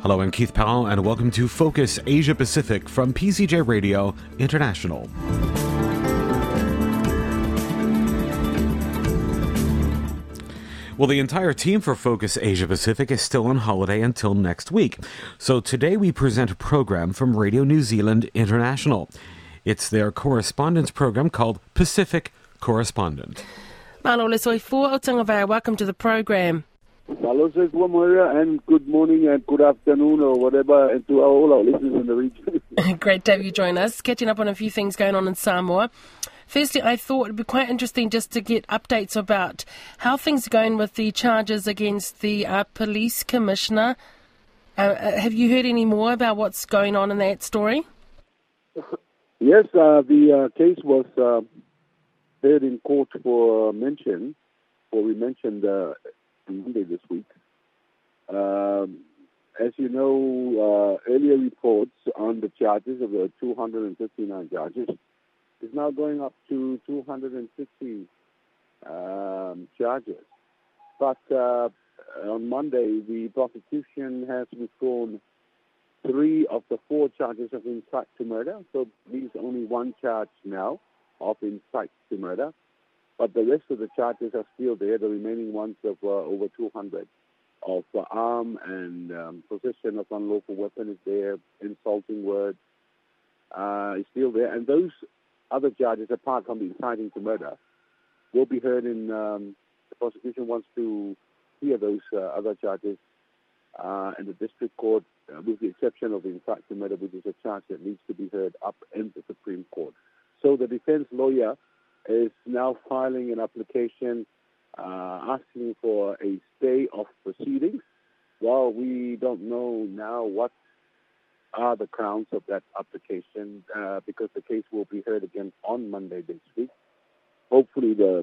Hello, I'm Keith Powell, and welcome to Focus Asia Pacific from PCJ Radio International. Well, the entire team for Focus Asia Pacific is still on holiday until next week. So today we present a program from Radio New Zealand International. It's their correspondence program called Pacific Correspondent. Welcome to the program. And good morning and good afternoon or whatever, and to all our listeners in the region. Great to have you join us. Catching up on a few things going on in Samoa. Firstly, I thought it would be quite interesting just to get updates about how things are going with the charges against the police commissioner. Have you heard any more about what's going on in that story? Yes, the case was heard in court for mention, or we mentioned Monday this week. As you know, earlier reports on the charges of the 259 charges is now going up to 260 charges. But on Monday, the prosecution has withdrawn 3 of the 4 charges of incite to murder. So there's only 1 charge now of incite to murder. But the rest of the charges are still there, the remaining ones of over 200 of arm and possession of unlawful weapon is there, insulting words is still there. And those other charges, apart from the inciting to murder, will be heard in, the prosecution wants to hear those other charges in the district court, with the exception of the incite to murder, which is a charge that needs to be heard up in the Supreme Court. So the defense lawyer is now filing an application asking for a stay of proceedings. Well, we don't know now what are the grounds of that application because the case will be heard again on Monday this week. Hopefully the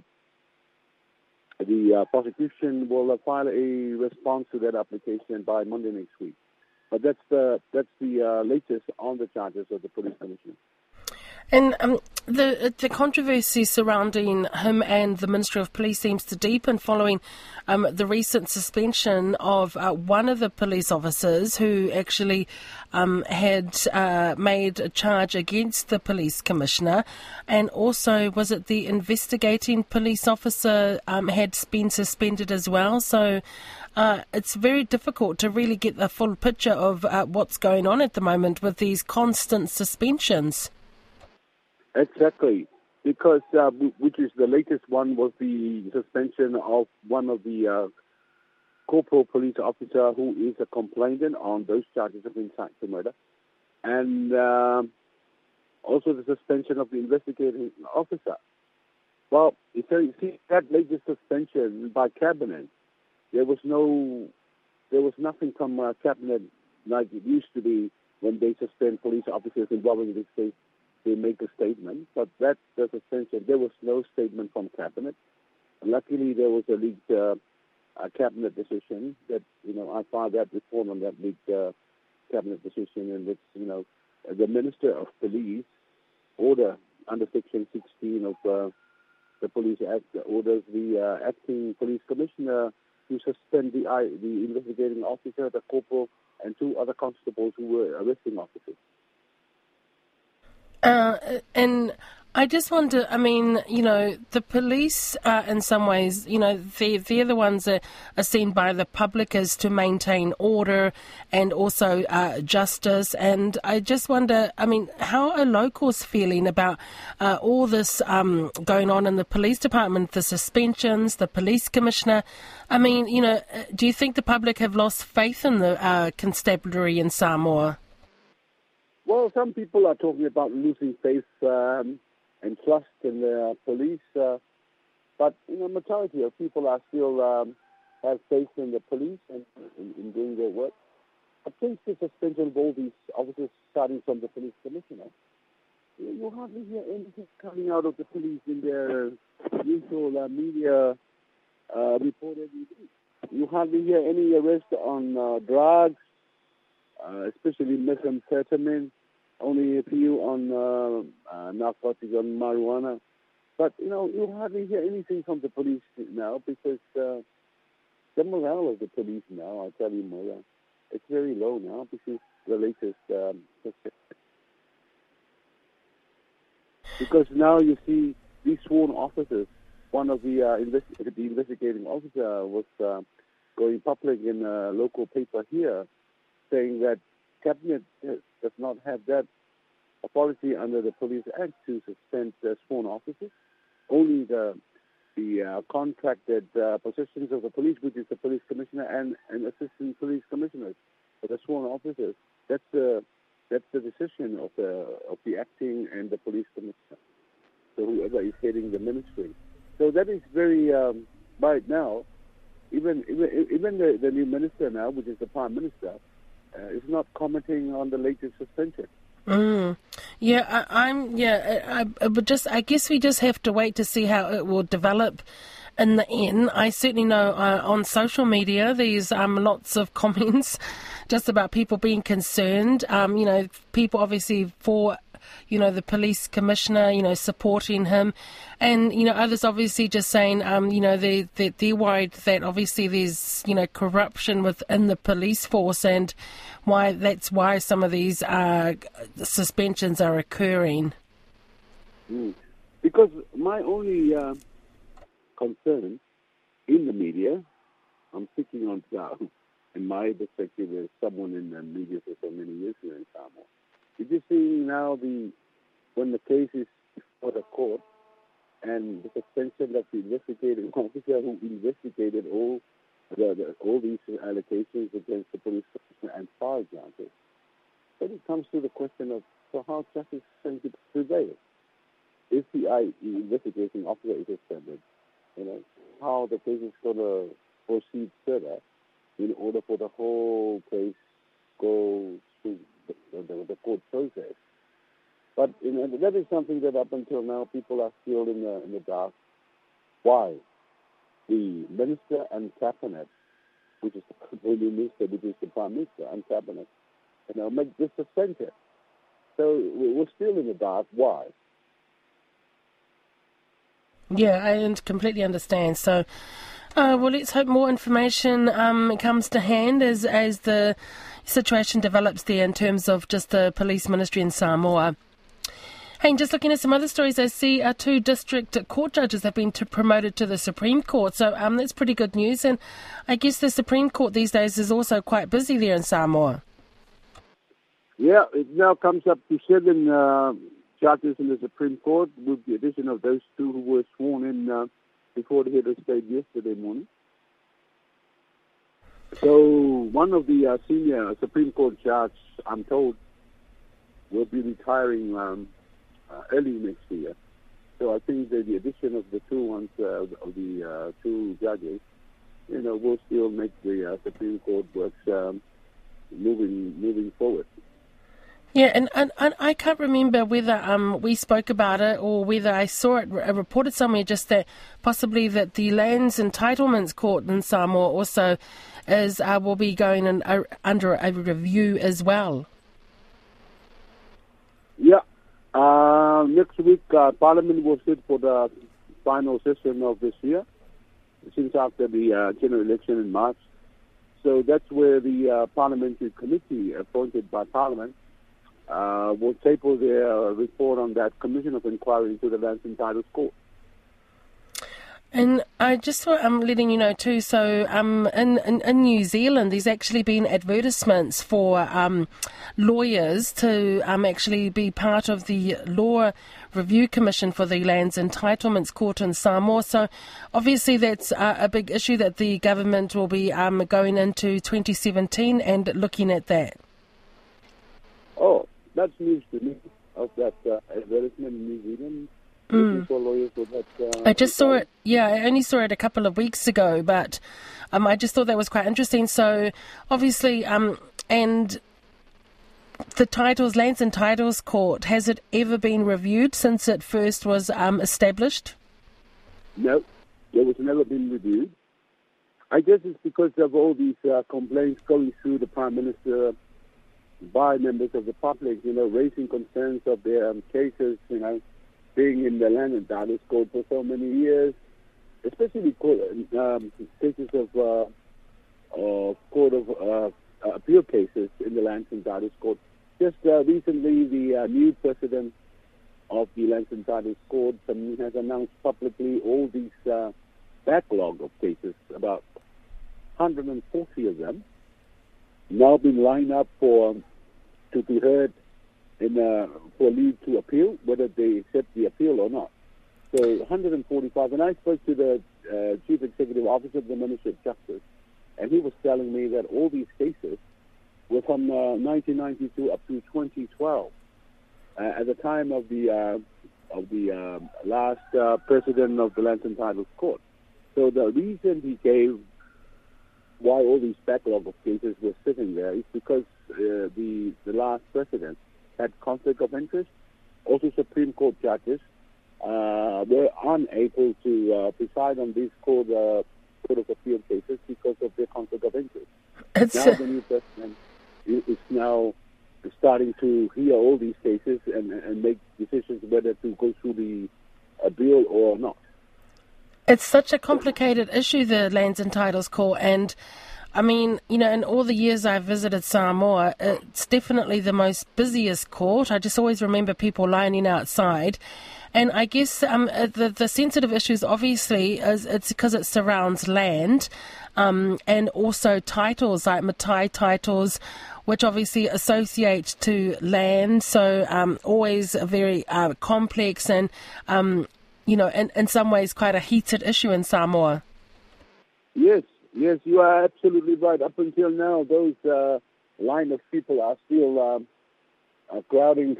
prosecution will file a response to that application by Monday next week. But that's the latest on the charges of the police commissioner. And the controversy surrounding him and the Ministry of Police seems to deepen following the recent suspension of one of the police officers who actually had made a charge against the police commissioner, and also was it the investigating police officer had been suspended as well. So it's very difficult to really get the full picture of what's going on at the moment with these constant suspensions. Exactly, because which is the latest one was the suspension of one of the corporal police officer who is a complainant on those charges of incite to murder, and also the suspension of the investigating officer. Well, you see that latest suspension by cabinet, there was nothing from cabinet like it used to be when they suspend police officers involving this case. They make a statement, but the suspension, there was no statement from cabinet. Luckily, there was a leaked cabinet decision that, I filed that report on that leaked cabinet decision in which, the Minister of Police order under Section 16 of the Police Act orders the acting police commissioner to suspend the investigating officer, the corporal, and 2 other constables who were arresting officers. And I just wonder, the police, in some ways, they're the ones that are seen by the public as to maintain order and also justice. And I just wonder, how are locals feeling about all this going on in the police department, the suspensions, the police commissioner? Do you think the public have lost faith in the constabulary in Samoa? Well, some people are talking about losing faith and trust in the police, but majority of people are still have faith in the police and in doing their work. I think the suspension of all these officers, starting from the police commissioner, you hardly hear anything coming out of the police in their usual media report every day. You hardly hear any arrest on drugs, especially methamphetamine, only a few on narcotics, on marijuana. But, you hardly hear anything from the police now because the morale of the police now, I'll tell you, Moya, It's very low now. This is the latest because now you see these sworn officers. One of the investigating officer was going public in a local paper here, saying that Cabinet does not have that authority under the Police Act to suspend sworn officers. Only the contracted positions of the police, which is the police commissioner and assistant police commissioners, but the sworn officers. That's the decision of the acting and the police commissioner. So whoever is heading the ministry. So that is very right now. Even the new minister now, which is the prime minister, is not commenting on the latest suspension. Yeah, I guess we just have to wait to see how it will develop in the end. I certainly know on social media there's lots of comments just about people being concerned. People obviously for the police commissioner, supporting him, and others obviously just saying they're worried that obviously there's corruption within the police force, and that's why some of these suspensions are occurring. Because my only concern in the media, I'm speaking on in my perspective as someone in the media for so many years here in Samoa. You're just seeing now when the case is before the court and the suspension of the investigating officer who investigated all these allegations against the police commissioner and fire branches. Then it comes to the question of how justice is going to prevail. If the investigating officer is suspended, how the case is going to proceed further in order for the whole case go through the court process. But that is something that up until now people are still in the dark. Why? The minister and cabinet, which is the minister, which is the prime minister and cabinet, make this suspension. So we're still in the dark. Why? Yeah, I completely understand. So, well, let's hope more information comes to hand as the situation develops there in terms of just the police ministry in Samoa. Hey, just looking at some other stories, I see 2 district court judges have been promoted to the Supreme Court. So that's pretty good news. And I guess the Supreme Court these days is also quite busy there in Samoa. Yeah, it now comes up to 7 judges in the Supreme Court, with the addition of those 2 who were sworn in before the head of state yesterday morning. So one of the senior Supreme Court judges, I'm told, will be retiring early next year. So I think that the addition of the 2 2 judges, will still make the Supreme Court works moving forward. Yeah, and I can't remember whether we spoke about it or whether I saw it reported somewhere just that possibly that the Lands Entitlements Court in Samoa also will be going under a review as well. Yeah. Next week, Parliament will sit for the final session of this year, since after the general election in March. So that's where the parliamentary committee appointed by Parliament will table their report on that commission of inquiry into the Lands and Titles Court. And I just thought I'm letting you know too, so in New Zealand there's actually been advertisements for lawyers to actually be part of the Law Review Commission for the Lands Entitlements Court in Samoa. So obviously that's a big issue that the government will be going into 2017 and looking at that. Oh, that's news to me, of that advertisement in New Zealand. For lawyers for that, I just saw it, I only saw it a couple of weeks ago, but I just thought that was quite interesting. So obviously, and the Lands and Titles Court, has it ever been reviewed since it first was established? No, it was never been reviewed. I guess it's because of all these complaints going through the Prime Minister by members of the public, raising concerns of their cases, being in the Land and Titles Court for so many years, especially cases of court of appeal cases in the Lands and Titles Court. Just recently, the new president of the Lands and Titles Court has announced publicly all these backlog of cases, about 140 of them, now been lined up to be heard for leave to appeal, whether they accept the appeal or not. So 145, and I spoke to the Chief Executive Officer of the Ministry of Justice, and he was telling me that all these cases were from 1992 up to 2012, at the time of the last president of the Lands and Titles Court. So the reason he gave why all these backlog of cases were sitting there is because the last president had conflict of interest. Also, Supreme Court judges were unable to preside on these Court of Appeal cases because of their conflict of interest. Now the new president is now starting to hear all these cases and make decisions whether to go through the appeal or not. It's such a complicated issue, the Lands and Titles Court, and I mean, you know, in all the years I've visited Samoa, it's definitely the most busiest court. I just always remember people lining outside. And I guess the sensitive issues, obviously, it's because it surrounds land and also titles, like Matai titles, which obviously associate to land. So always a very complex and, you know, in some ways quite a heated issue in Samoa. Yes, you are absolutely right. Up until now, those line of people are still crowding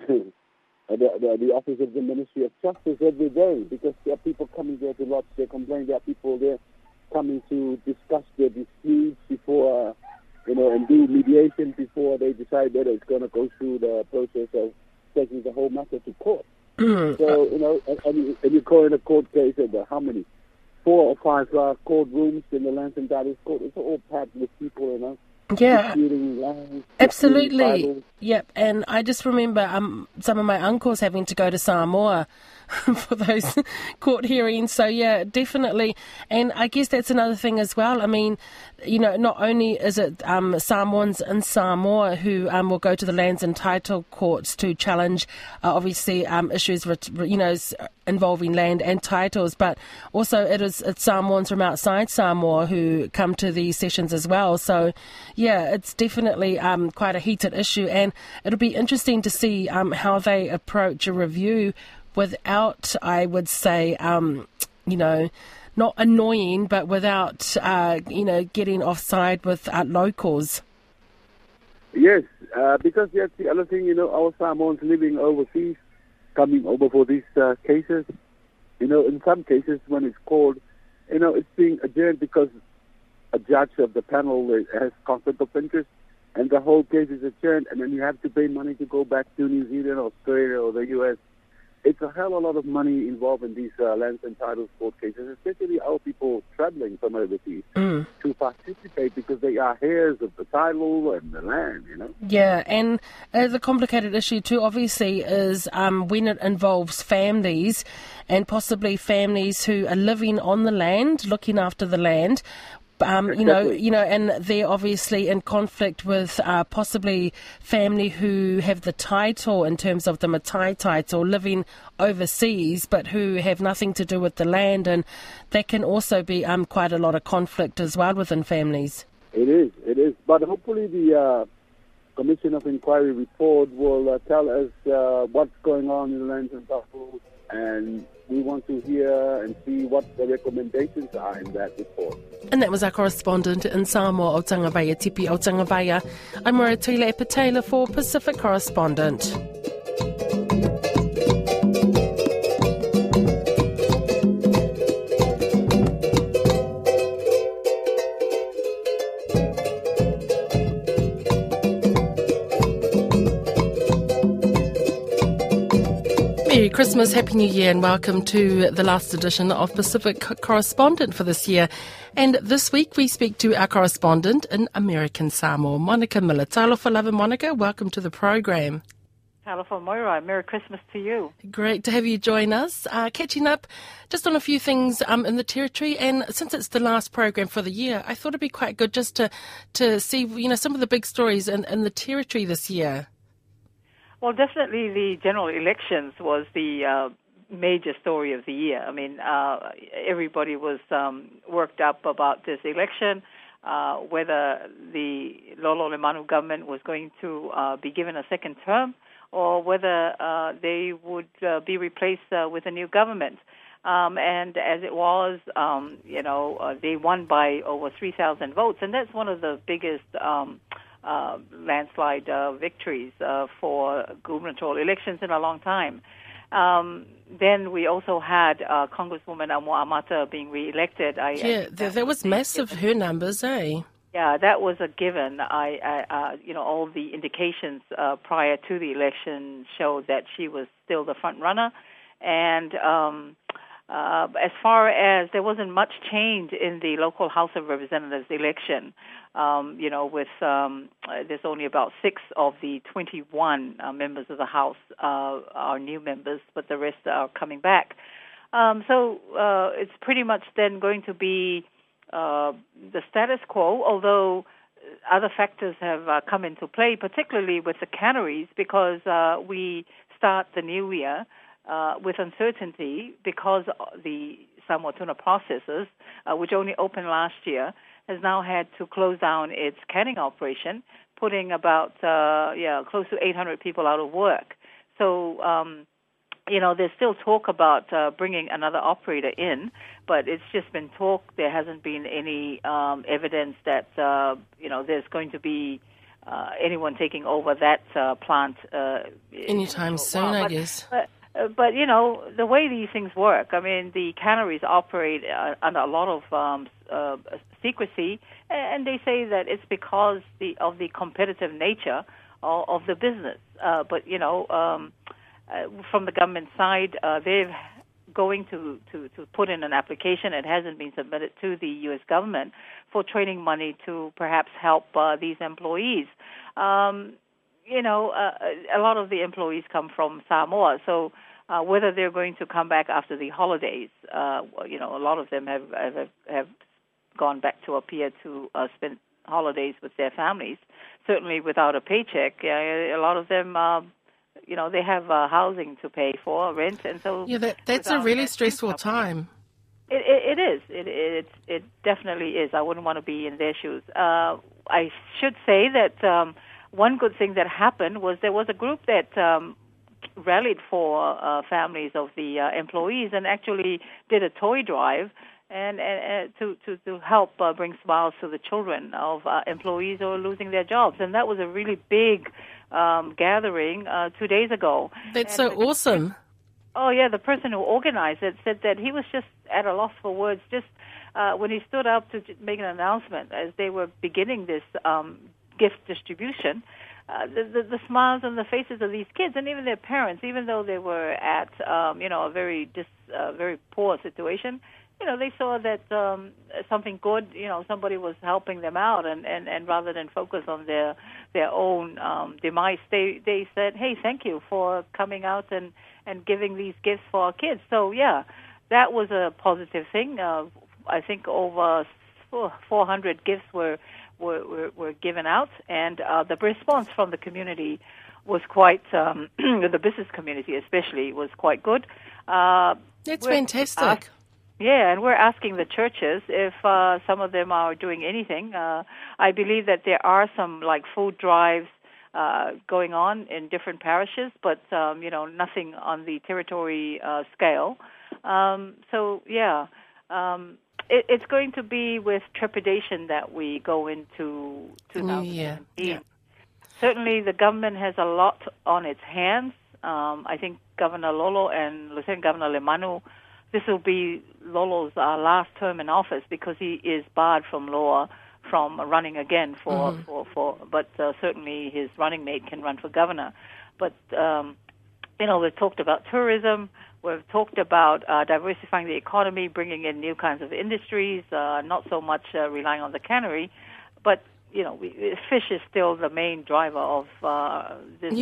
the office of the Ministry of Justice every day, because there are people coming there to lodge their complaint. There are people there coming to discuss their disputes before, and do mediation before they decide whether it's going to go through the process of taking the whole matter to court. So, and you call in a court case, how many? 4 or 5 courtrooms in the Lands and Titles Court. It's all packed with people, Yeah, land, absolutely. Yep, and I just remember some of my uncles having to go to Samoa for those court hearings. So, yeah, definitely. And I guess that's another thing as well. I mean, not only is it Samoans in Samoa who will go to the Lands and Title Courts to challenge, obviously, issues, involving land and titles, but also it's Samoans from outside Samoa who come to these sessions as well. So, yeah, it's definitely quite a heated issue, and it'll be interesting to see how they approach a review without, I would say, not annoying, but without, getting offside with locals. Yes, because that's the other thing, our Samoans living overseas, coming over for these cases, in some cases when it's called, it's being adjourned because a judge of the panel has conflict of interest, and the whole case is adjourned, and then you have to pay money to go back to New Zealand, Australia, or the U.S. It's a hell of a lot of money involved in these Lands and Titles Court cases, especially our people traveling from overseas to participate because they are heirs of the title and the land, Yeah, and the complicated issue too, obviously, is when it involves families, and possibly families who are living on the land, looking after the land. Exactly. And they're obviously in conflict with possibly family who have the title in terms of the Matai title, living overseas, but who have nothing to do with the land, and that can also be quite a lot of conflict as well within families. It is. But hopefully the Commission of Inquiry report will tell us what's going on in the Lands and Titles, and we want to hear and see what the recommendations are in that report. And that was our correspondent in Samoa, Otangawaya Tipi Otangawaya. I'm Maratile Epatela for Pacific Correspondent. Merry Christmas, Happy New Year, and welcome to the last edition of Pacific Correspondent for this year. And this week we speak to our correspondent in American Samoa, Monica Miller. Talofa lava, Monica. Welcome to the program. Hello from Moira. Merry Christmas to you. Great to have you join us. Catching up just on a few things in the Territory, and since it's the last program for the year, I thought it'd be quite good just to see, some of the big stories in the Territory this year. Well, definitely the general elections was the major story of the year. I mean, everybody was worked up about this election, whether the Lolo Lemanu government was going to be given a second term, or whether they would be replaced with a new government. And as it was, they won by over 3,000 votes, and that's one of the biggest landslide victories for gubernatorial elections in a long time. Then we also had Congresswoman Amo Amata being re-elected. That was massive, her numbers, eh? Yeah, that was a given. All the indications prior to the election showed that she was still the front runner, and as far as there wasn't much change in the local House of Representatives election, with there's only about 6 of the 21 members of the House are new members, but the rest are coming back. So it's pretty much then going to be the status quo, although other factors have come into play, particularly with the canneries, because we start the new year with uncertainty because the Samoa tuna processors, which only opened last year, has now had to close down its canning operation, putting about close to 800 people out of work. So there's still talk about bringing another operator in, but it's just been talk. There hasn't been any evidence that there's going to be anyone taking over that plant anytime soon, I guess. But the way these things work, I mean, the canneries operate under a lot of secrecy, and they say that it's because of the competitive nature of the business. But from the government side, they're going to put in an application. It hasn't been submitted to the U.S. government for training money to perhaps help these employees. A lot of the employees come from Samoa, so whether they're going to come back after the holidays, a lot of them have gone back to Apia to spend holidays with their families. Certainly without a paycheck, a lot of them, they have housing to pay for, rent, and so that's a really stressful time. It is. It definitely is. I wouldn't want to be in their shoes. I should say that one good thing that happened was there was a group that rallied for families of the employees and actually did a toy drive and to help bring smiles to the children of employees who are losing their jobs. And that was a really big gathering 2 days ago. That's so awesome. Oh, yeah, the person who organized it said that he was just at a loss for words just when he stood up to make an announcement as they were beginning this gift distribution. The smiles on the faces of these kids and even their parents, even though they were at a very poor situation, they saw that something good, somebody was helping them out, and rather than focus on their own demise, they said, hey, thank you for coming out and giving these gifts for our kids. So yeah, that was a positive thing. I think over 400 gifts were given out, and the response from the community was quite, the business community especially, was quite good. That's fantastic. And we're asking the churches if some of them are doing anything. I believe that there are some food drives going on in different parishes, but nothing on the territory scale. It's going to be with trepidation that we go into 2017. Yeah. Certainly, the government has a lot on its hands. I think Governor Lolo and Lieutenant Governor Lemanu, this will be Lolo's last term in office because he is barred from law from running again but certainly his running mate can run for governor. But we've talked about tourism. We've talked about diversifying the economy, bringing in new kinds of industries, not so much relying on the cannery. But, fish is still the main driver of this.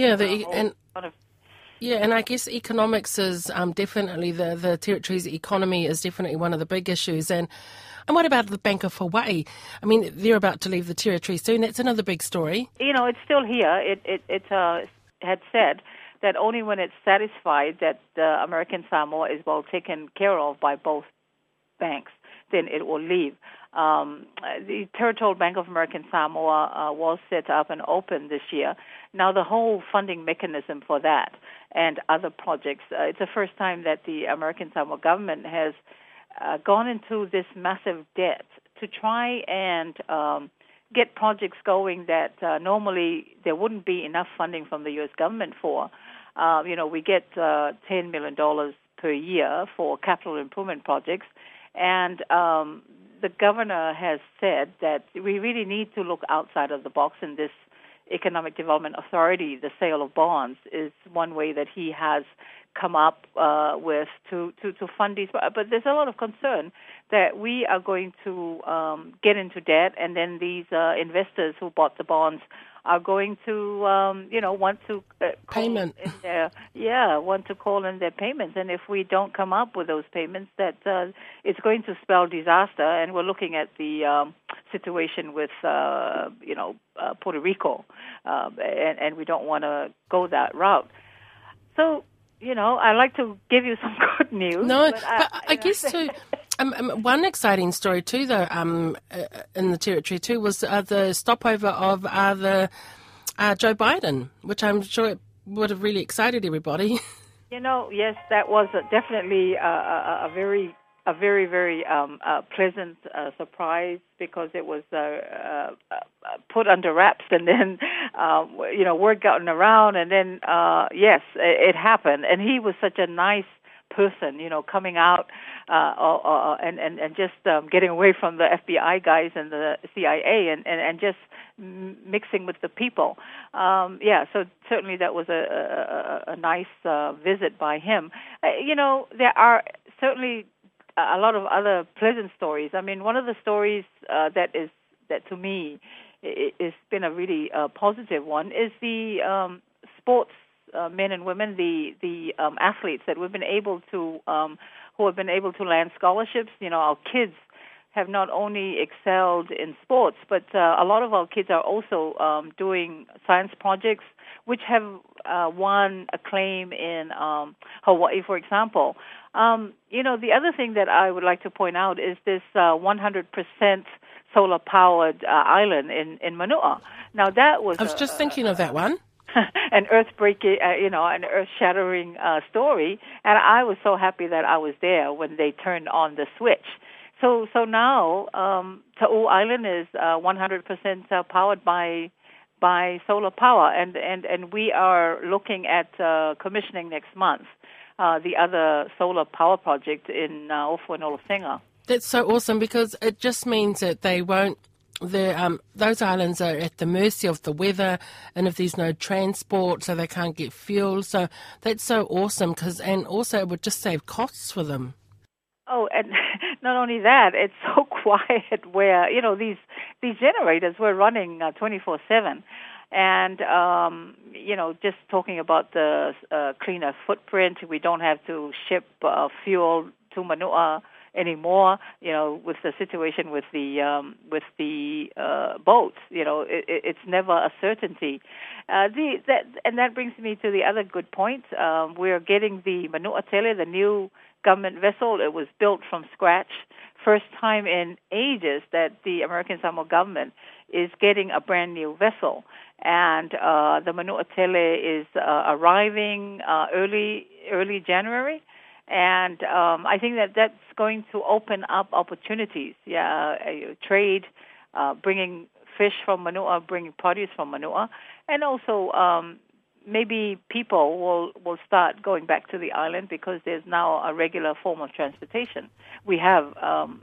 And I guess economics is definitely the territory's economy is definitely one of the big issues. And what about the Bank of Hawaii? I mean, they're about to leave the territory soon. That's another big story. It's still here. It had said that only when it's satisfied that American Samoa is well taken care of by both banks, then it will leave. The Territorial Bank of American Samoa was set up and opened this year. Now, the whole funding mechanism for that and other projects, it's the first time that the American Samoa government has gone into this massive debt to try and get projects going that normally there wouldn't be enough funding from the U.S. government for. We get $10 million per year for capital improvement projects, and the governor has said that we really need to look outside of the box in this Economic Development Authority. The sale of bonds is one way that he has come up with to fund these. But there's a lot of concern that we are going to get into debt, and then these investors who bought the bonds are going to, want to payment. Want to call in their payments. And if we don't come up with those payments, that it's going to spell disaster. And we're looking at the situation with, Puerto Rico, and we don't want to go that route. So, I like to give you some good news. No, but I guess too. One exciting story too, though, in the territory too, was the stopover of Joe Biden, which I'm sure it would have really excited everybody. Yes, that was definitely a very, very pleasant surprise, because it was put under wraps, and then word gotten around, and then yes, it happened, and he was such a nice person, coming out and just getting away from the FBI guys and the CIA and just mixing with the people. So certainly that was a nice visit by him. There are certainly a lot of other pleasant stories. I mean, one of the stories that to me has been a really positive one is the sports men and women, the athletes that we've been able to, who have been able to land scholarships. Our kids have not only excelled in sports, but a lot of our kids are also doing science projects, which have won acclaim in Hawaii, for example. The other thing that I would like to point out is this 100% solar-powered island in Manua. Now, that was... I was just thinking of that one. An earth-breaking, an earth-shattering story, and I was so happy that I was there when they turned on the switch. So now Ta'u Island is 100% powered by solar power, and we are looking at commissioning next month the other solar power project in Ofuenolasenga. That's so awesome, because it just means that they won't. Those islands are at the mercy of the weather, and if there's no transport, so they can't get fuel. So that's so awesome, and also it would just save costs for them. Oh, and not only that, it's so quiet where, these generators were running 24/7. And, just talking about the cleaner footprint, we don't have to ship fuel to Manua anymore, with the situation with the boats. It's never a certainty. And that brings me to the other good point. We're getting the Manua Tele, the new government vessel. It was built from scratch. First time in ages that the American Samoa government is getting a brand new vessel. And the Manua Tele is arriving early January. And I think that's going to open up opportunities, trade, bringing fish from Manua, bringing produce from Manua, and also maybe people will start going back to the island because there's now a regular form of transportation. We have,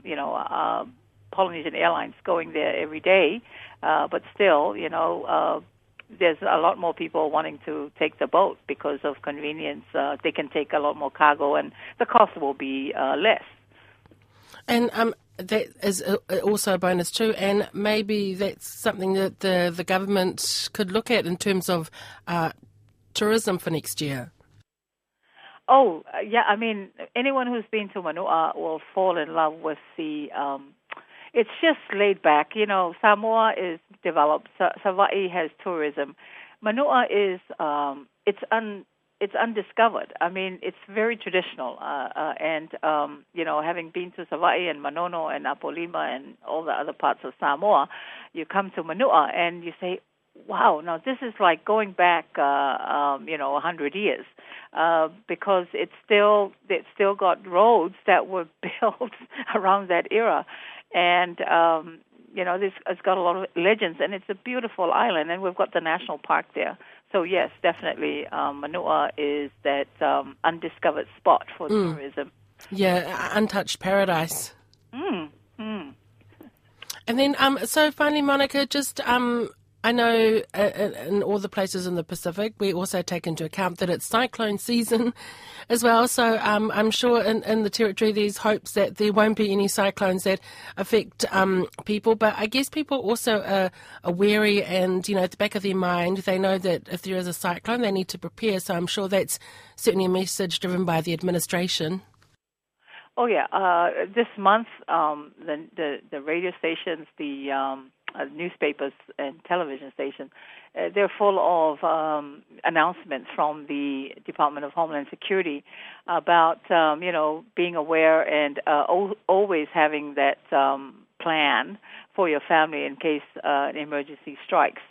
Polynesian Airlines going there every day, but still, there's a lot more people wanting to take the boat because of convenience. They can take a lot more cargo, and the cost will be less. And that is also a bonus too, and maybe that's something that the government could look at in terms of tourism for next year. Oh, yeah, I mean, anyone who's been to Manua will fall in love with the, it's just laid back. You know, Samoa is developed, Savaii has tourism. Manua is, it's undiscovered. I mean, it's very traditional. And you know, having been to Savaii and Manono and Apolima and all the other parts of Samoa, you come to Manua and you say, wow, now this is like going back, 100 years, because it's still got roads that were built around that era, and it's got a lot of legends, and it's a beautiful island, and we've got the national park there. So yes, definitely, Manua is that undiscovered spot for tourism. Yeah, untouched paradise. And then, so finally, Monica, just I know in all the places in the Pacific, we also take into account that it's cyclone season as well. So I'm sure in the territory there's hopes that there won't be any cyclones that affect people. But I guess people also are wary, and, you know, at the back of their mind, they know that if there is a cyclone, they need to prepare. So I'm sure that's certainly a message driven by the administration. Oh, yeah. This month, the radio stations, the newspapers and television stations, they're full of announcements from the Department of Homeland Security about, being aware and always having that plan for your family in case an emergency strikes.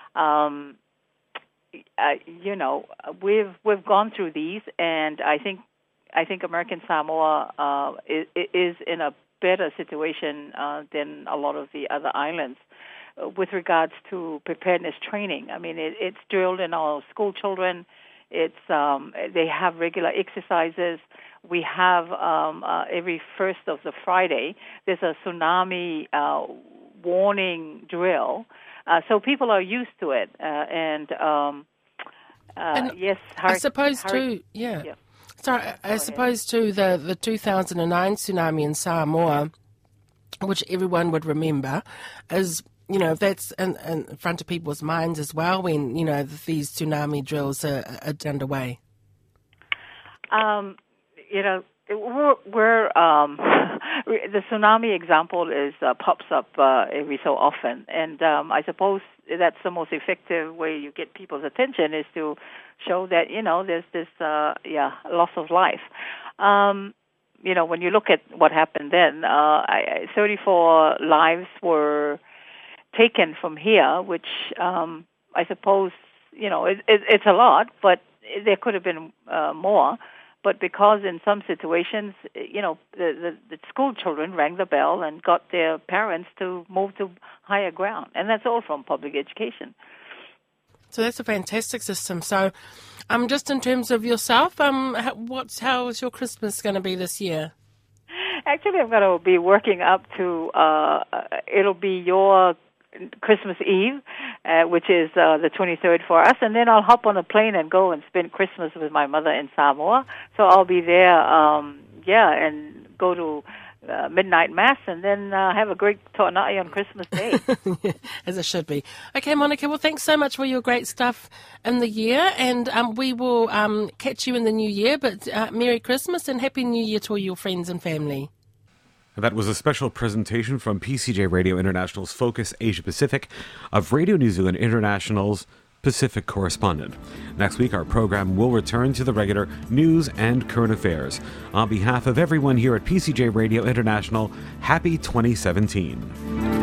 We've gone through these, and I think American Samoa is in a better situation than a lot of the other islands with regards to preparedness training. I mean, it's drilled in our school children. It's they have regular exercises. We have every first of the Friday, there's a tsunami warning drill. So people are used to it. And yes, I suppose too, yeah. So I suppose too the 2009 tsunami in Samoa, which everyone would remember, is, you know, that's in front of people's minds as well when, you know, these tsunami drills are underway. We're the tsunami example pops up every so often, and I suppose that's the most effective way you get people's attention is to show that, you know, there's this loss of life. When you look at what happened then, 34 lives were taken from here, which I suppose, you know, it's a lot, but there could have been more. But because in some situations, you know, the school children rang the bell and got their parents to move to higher ground. And that's all from public education. So that's a fantastic system. So just in terms of yourself, how is your Christmas going to be this year? Actually, I'm going to be working up to, it'll be your Christmas Eve, which is the 23rd for us, and then I'll hop on a plane and go and spend Christmas with my mother in Samoa. So I'll be there, and go to midnight mass, and then have a great tornai on Christmas Day. As it should be. Okay, Monica, well, thanks so much for your great stuff in the year, and we will catch you in the new year, but Merry Christmas and Happy New Year to all your friends and family. That was a special presentation from PCJ Radio International's Focus Asia Pacific of Radio New Zealand International's Pacific correspondent. Next week, our program will return to the regular news and current affairs. On behalf of everyone here at PCJ Radio International, happy 2017.